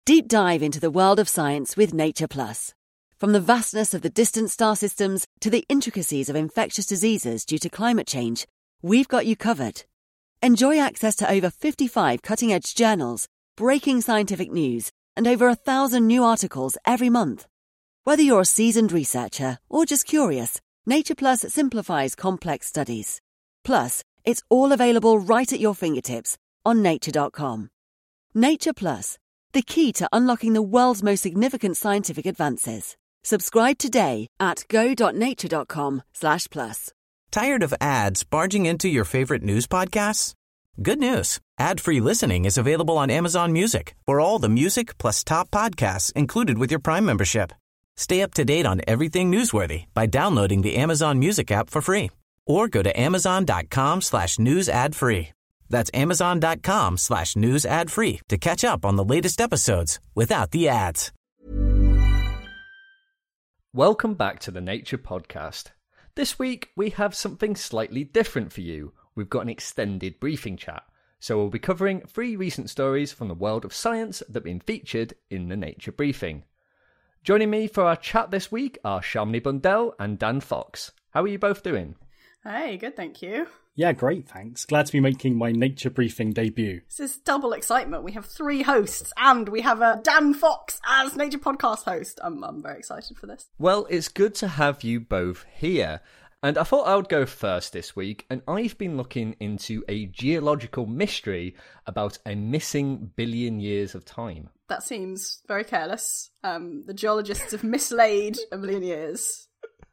Deep dive into the world of science with Nature Plus. From the vastness of the distant star systems to the intricacies of infectious diseases due to climate change, we've got you covered. Enjoy access to over 55 cutting-edge journals, breaking scientific news, and over 1,000 new articles every month. Whether you're a seasoned researcher or just curious, Nature Plus simplifies complex studies. Plus, it's all available right at your fingertips on nature.com. Nature Plus, the key to unlocking the world's most significant scientific advances. Subscribe today at go.nature.com/plus. Tired of ads barging into your favorite news podcasts? Good news. Ad-free listening is available on Amazon Music for all the music plus top podcasts included with your Prime membership. Stay up to date on everything newsworthy by downloading the Amazon Music app for free or go to amazon.com/news ad free. That's amazon.com/news ad free to catch up on the latest episodes without the ads. Welcome back to the Nature Podcast. This week we have something slightly different for you. We've got an extended briefing chat. So we'll be covering 3 recent stories from the world of science that have been featured in the Nature Briefing. Joining me for our chat this week are Shamini Bundell and Dan Fox. How are you both doing? Hey, good, thank you. Yeah, great, thanks. Glad to be making my Nature Briefing debut. This is double excitement. We have 3 hosts, and we have Dan Fox as Nature Podcast host. I'm very excited for this. Well, it's good to have you both here. And I thought I would go first this week, and I've been looking into a geological mystery about a missing billion years of time. That seems very careless. The geologists have mislaid a billion years.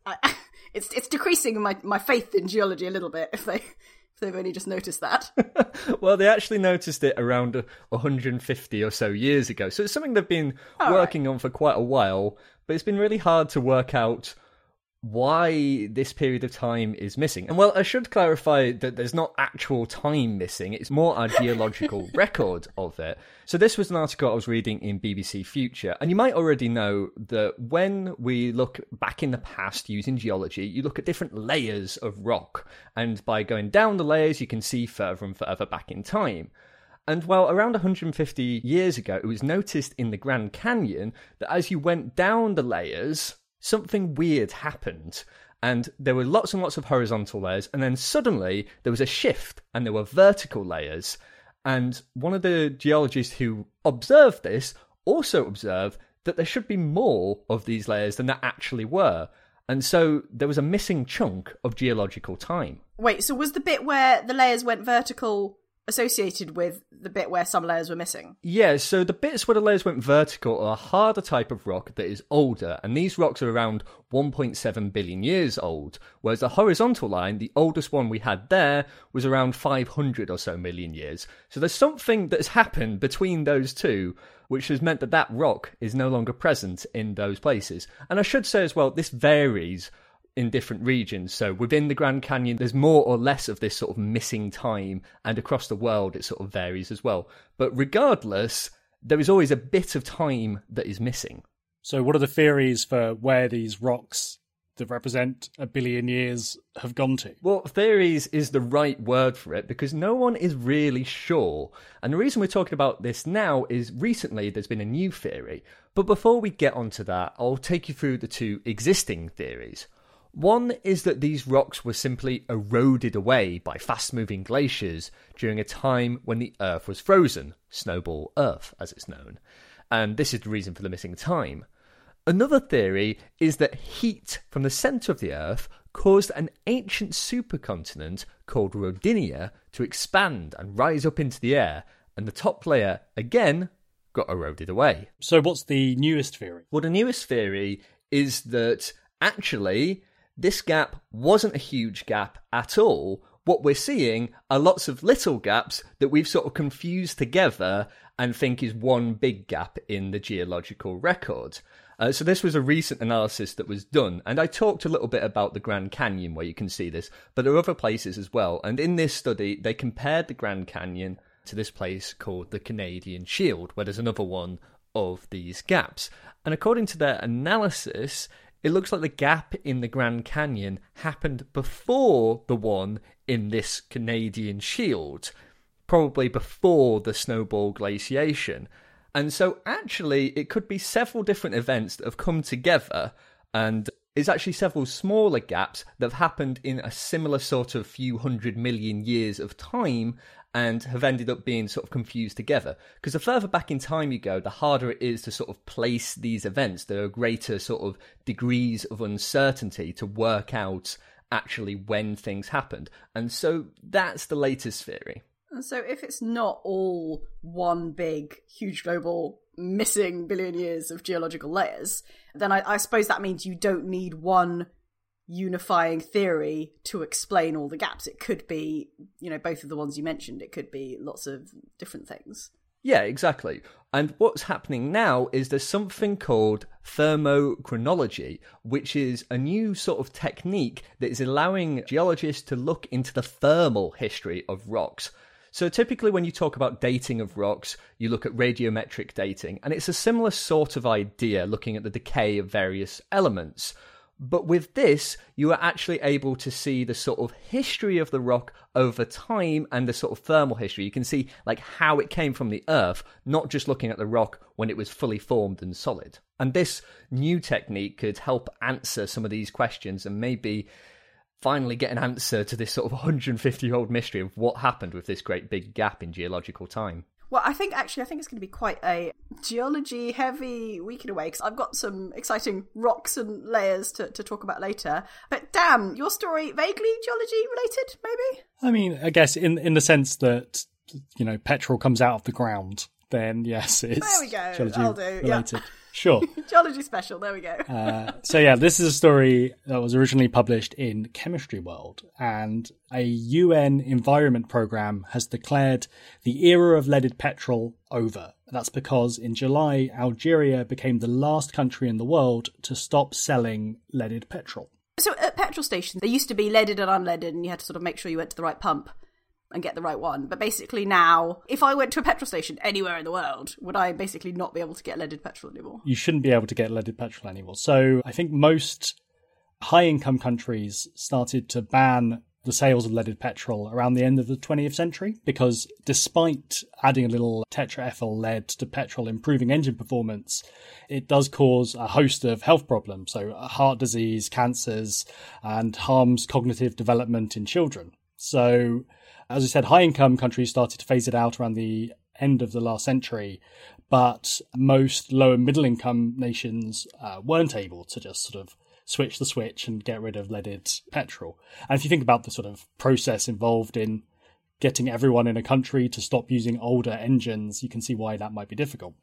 It's decreasing my faith in geology a little bit if they've only just noticed that. Well, they actually noticed it around 150 or so years ago. So it's something they've been working on for quite a while, but it's been really hard to work out why this period of time is missing. And well, I should clarify that there's not actual time missing, it's more a geological record of it. So this was an article I was reading in BBC Future, and you might already know that when we look back in the past using geology, you look at different layers of rock, and by going down the layers you can see further and further back in time. And well, around 150 years ago, it was noticed in the Grand Canyon that as you went down the layers, something weird happened, and there were lots and lots of horizontal layers, and then suddenly there was a shift and there were vertical layers. And one of the geologists who observed this also observed that there should be more of these layers than there actually were. And so there was a missing chunk of geological time. Wait, so was the bit where the layers went vertical associated with the bit where some layers were missing? Yeah, so the bits where the layers went vertical are a harder type of rock that is older, and these rocks are around 1.7 billion years old, whereas the horizontal line, the oldest one we had there, was around 500 or so million years. So there's something that's happened between those two, which has meant that that rock is no longer present in those places. And I should say as well, this varies in different regions. So within the Grand Canyon, there's more or less of this sort of missing time, and across the world it sort of varies as well. But regardless, there is always a bit of time that is missing. So what are the theories for where these rocks that represent a billion years have gone to? Well, theories is the right word for it, because no one is really sure. And the reason we're talking about this now is recently there's been a new theory. But before we get onto that, I'll take you through the 2 existing theories. One is that these rocks were simply eroded away by fast-moving glaciers during a time when the Earth was frozen, Snowball Earth as it's known, and this is the reason for the missing time. Another theory is that heat from the centre of the Earth caused an ancient supercontinent called Rodinia to expand and rise up into the air, and the top layer, again, got eroded away. So what's the newest theory? Well, the newest theory is that actually this gap wasn't a huge gap at all. What we're seeing are lots of little gaps that we've sort of confused together and think is one big gap in the geological record. So this was a recent analysis that was done, and I talked a little bit about the Grand Canyon where you can see this, but there are other places as well. And in this study, they compared the Grand Canyon to this place called the Canadian Shield, where there's another one of these gaps. And according to their analysis, it looks like the gap in the Grand Canyon happened before the one in this Canadian Shield, probably before the Snowball glaciation. And so actually it could be several different events that have come together, and it's actually several smaller gaps that have happened in a similar sort of few 100 million years of time and have ended up being sort of confused together. Because the further back in time you go, the harder it is to sort of place these events. There are greater sort of degrees of uncertainty to work out actually when things happened. And so that's the latest theory. And so if it's not all one big, huge global missing billion years of geological layers, then I suppose that means you don't need one unifying theory to explain all the gaps. It could be, both of the ones you mentioned. It could be lots of different things. Yeah, exactly. And what's happening now is there's something called thermochronology, which is a new sort of technique that is allowing geologists to look into the thermal history of rocks. So typically when you talk about dating of rocks, you look at radiometric dating, and it's a similar sort of idea, looking at the decay of various elements. But with this, you are actually able to see the sort of history of the rock over time and the sort of thermal history. You can see like how it came from the earth, not just looking at the rock when it was fully formed and solid. And this new technique could help answer some of these questions and maybe finally get an answer to this sort of 150-year-old mystery of what happened with this great big gap in geological time. Well, I think it's going to be quite a geology-heavy week in a way, because I've got some exciting rocks and layers to talk about later. But Dan, your story, vaguely geology-related, maybe? I mean, I guess in the sense that, petrol comes out of the ground, then yes, it's geology-related. Yeah. Sure. Geology special, there we go. This is a story that was originally published in Chemistry World, and a UN environment program has declared the era of leaded petrol over. That's because in July, Algeria became the last country in the world to stop selling leaded petrol. So at petrol stations, they used to be leaded and unleaded, and you had to sort of make sure you went to the right pump and get the right one. But basically now, if I went to a petrol station anywhere in the world, would I basically not be able to get leaded petrol anymore? You shouldn't be able to get leaded petrol anymore. So I think most high-income countries started to ban the sales of leaded petrol around the end of the 20th century, because despite adding a little tetraethyl lead to petrol improving engine performance, it does cause a host of health problems, so heart disease, cancers, and harms cognitive development in children. So, as I said, high-income countries started to phase it out around the end of the last century, but most low and middle-income nations weren't able to just sort of switch the switch and get rid of leaded petrol. And if you think about the sort of process involved in getting everyone in a country to stop using older engines, you can see why that might be difficult.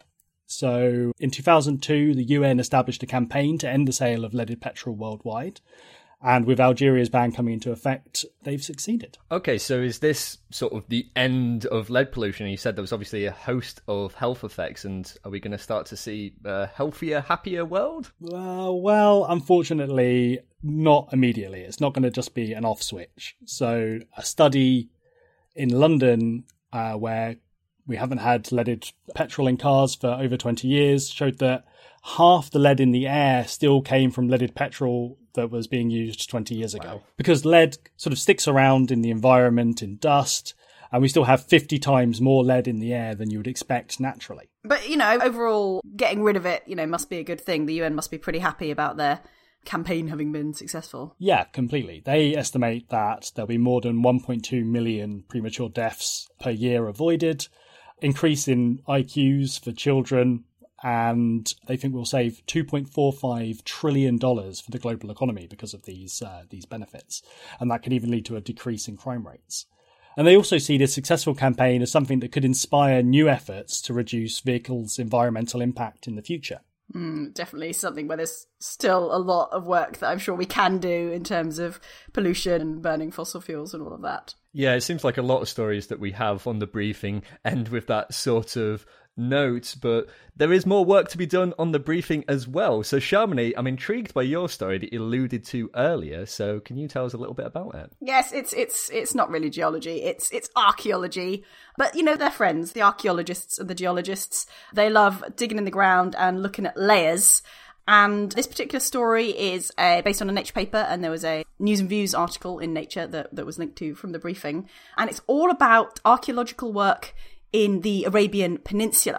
So in 2002, the UN established a campaign to end the sale of leaded petrol worldwide. And with Algeria's ban coming into effect, they've succeeded. Okay, so is this sort of the end of lead pollution? You said there was obviously a host of health effects, and are we going to start to see a healthier, happier world? Well, unfortunately, not immediately. It's not going to just be an off switch. So a study in London where we haven't had leaded petrol in cars for over 20 years showed that half the lead in the air still came from leaded petrol that was being used 20 years ago. Wow. Because lead sort of sticks around in the environment, in dust, and we still have 50 times more lead in the air than you would expect naturally. But, overall, getting rid of it, must be a good thing. The UN must be pretty happy about their campaign having been successful. Yeah, completely. They estimate that there'll be more than 1.2 million premature deaths per year avoided, increase in IQs for children, and they think we'll save $2.45 trillion for the global economy because of these benefits. And that could even lead to a decrease in crime rates. And they also see this successful campaign as something that could inspire new efforts to reduce vehicles' environmental impact in the future. Definitely something where there's still a lot of work that I'm sure we can do in terms of pollution and burning fossil fuels and all of that. Yeah, it seems like a lot of stories that we have on the briefing end with that sort of note, but there is more work to be done on the briefing as well. So Shamini, I'm intrigued by your story that you alluded to earlier, so can you tell us a little bit about it? Yes, it's not really geology, it's archaeology, but they're friends, the archaeologists and the geologists. They love digging in the ground and looking at layers. And this particular story is based on a Nature paper, and there was a News and Views article in Nature that was linked to from the briefing, and it's all about archaeological work in the Arabian Peninsula.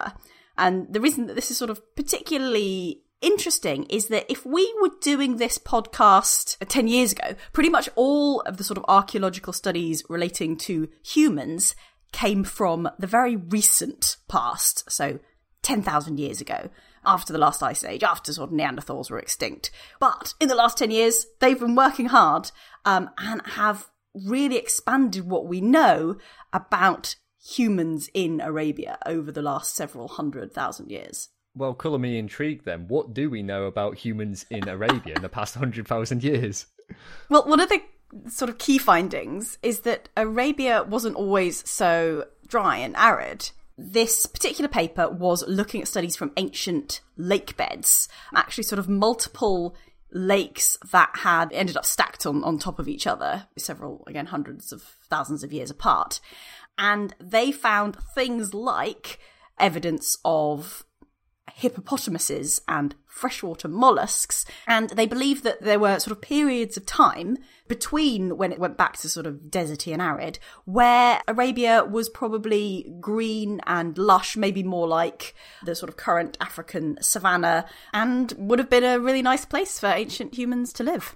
And the reason that this is sort of particularly interesting is that if we were doing this podcast 10 years ago, pretty much all of the sort of archaeological studies relating to humans came from the very recent past, so 10,000 years ago, after the last ice age, after sort of Neanderthals were extinct. But in the last 10 years, they've been working hard and have really expanded what we know about humans in Arabia over the last several 100,000 years. Well, colour me intrigued then. What do we know about humans in Arabia in the past 100,000 years? Well, one of the sort of key findings is that Arabia wasn't always so dry and arid. This particular paper was looking at studies from ancient lake beds, actually sort of multiple lakes that had ended up stacked on top of each other, several, again, hundreds of thousands of years apart. And they found things like evidence of hippopotamuses and freshwater mollusks, and they believe that there were sort of periods of time between when it went back to sort of deserty and arid, where Arabia was probably green and lush, maybe more like the sort of current African savanna, and would have been a really nice place for ancient humans to live.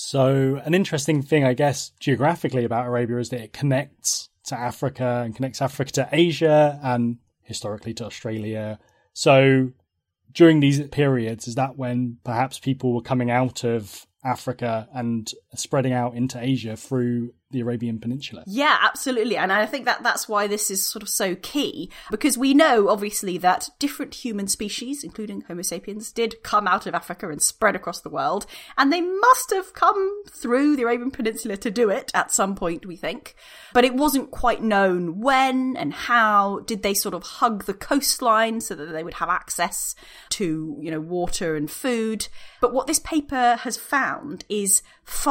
So an interesting thing, I guess, geographically about Arabia is that it connects to Africa and connects Africa to Asia and historically to Australia. So during these periods, is that when perhaps people were coming out of Africa and spreading out into Asia through the Arabian Peninsula? Yeah, absolutely. And I think that that's why this is sort of so key, because we know, obviously, that different human species, including Homo sapiens, did come out of Africa and spread across the world. And they must have come through the Arabian Peninsula to do it at some point, we think. But it wasn't quite known when and how. Did they sort of hug the coastline so that they would have access to, water and food? But what this paper has found is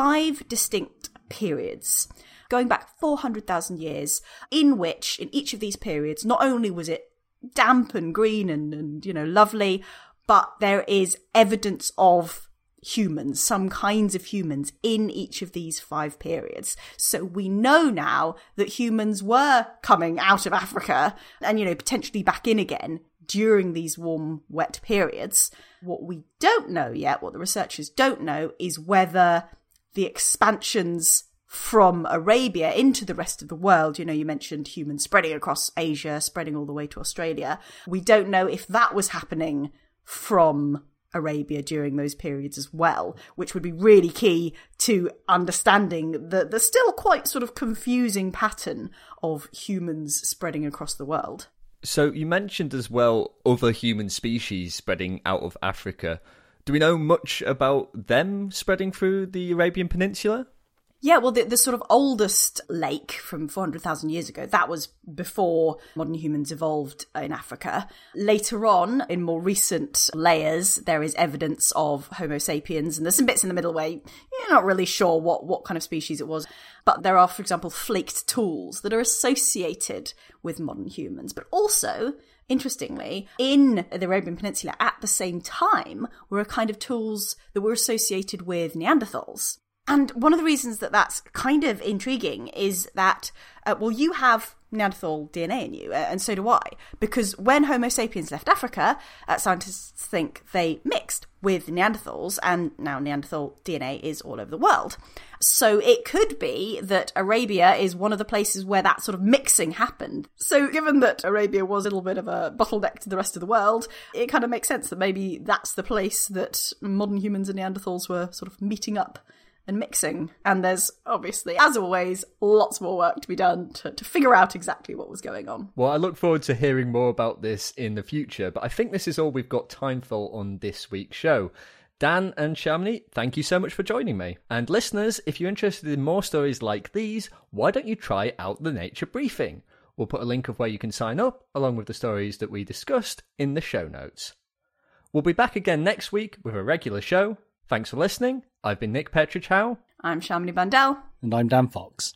5 distinct periods going back 400,000 years, in which in each of these periods not only was it damp and green and lovely, but there is evidence of humans, some kinds of humans in each of these 5 periods. So we know now that humans were coming out of Africa and potentially back in again during these warm, wet periods. What we don't know yet, what the researchers don't know, is whether the expansions from Arabia into the rest of the world, you mentioned humans spreading across Asia, spreading all the way to Australia. We don't know if that was happening from Arabia during those periods as well, which would be really key to understanding the still quite sort of confusing pattern of humans spreading across the world. So you mentioned as well other human species spreading out of Africa. Do we know much about them spreading through the Arabian Peninsula? Yeah, well, the sort of oldest lake from 400,000 years ago, that was before modern humans evolved in Africa. Later on, in more recent layers, there is evidence of Homo sapiens, and there's some bits in the middle where you're not really sure what kind of species it was. But there are, for example, flaked tools that are associated with modern humans. But also, interestingly, in the Arabian Peninsula at the same time were a kind of tools that were associated with Neanderthals. And one of the reasons that that's kind of intriguing is that, you have Neanderthal DNA in you, and so do I. Because when Homo sapiens left Africa, scientists think they mixed with Neanderthals, and now Neanderthal DNA is all over the world. So it could be that Arabia is one of the places where that sort of mixing happened. So given that Arabia was a little bit of a bottleneck to the rest of the world, it kind of makes sense that maybe that's the place that modern humans and Neanderthals were sort of meeting up and mixing. And there's obviously, as always, lots more work to be done to figure out exactly what was going on. Well, I look forward to hearing more about this in the future, but I think this is all we've got time for on this week's show. Dan and Shamini, thank you so much for joining me. And listeners, if you're interested in more stories like these, why don't you try out the Nature Briefing? We'll put a link of where you can sign up, along with the stories that we discussed, in the show notes. We'll be back again next week with a regular show. Thanks for listening. I've been Nick Petrichow. I'm Shamini Bandel. And I'm Dan Fox.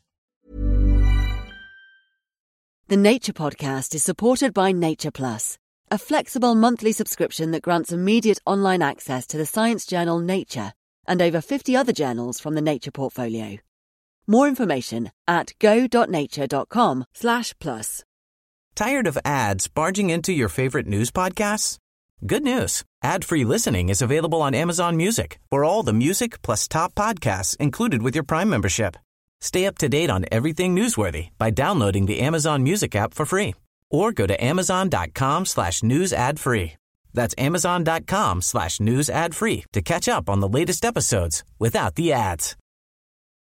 The Nature Podcast is supported by Nature Plus, a flexible monthly subscription that grants immediate online access to the science journal Nature and over 50 other journals from the Nature portfolio. More information at go.nature.com/plus. Tired of ads barging into your favorite news podcasts? Good news. Ad-free listening is available on Amazon Music for all the music plus top podcasts included with your Prime membership. Stay up to date on everything newsworthy by downloading the Amazon Music app for free or go to amazon.com/news ad free. That's amazon.com/news ad free to catch up on the latest episodes without the ads.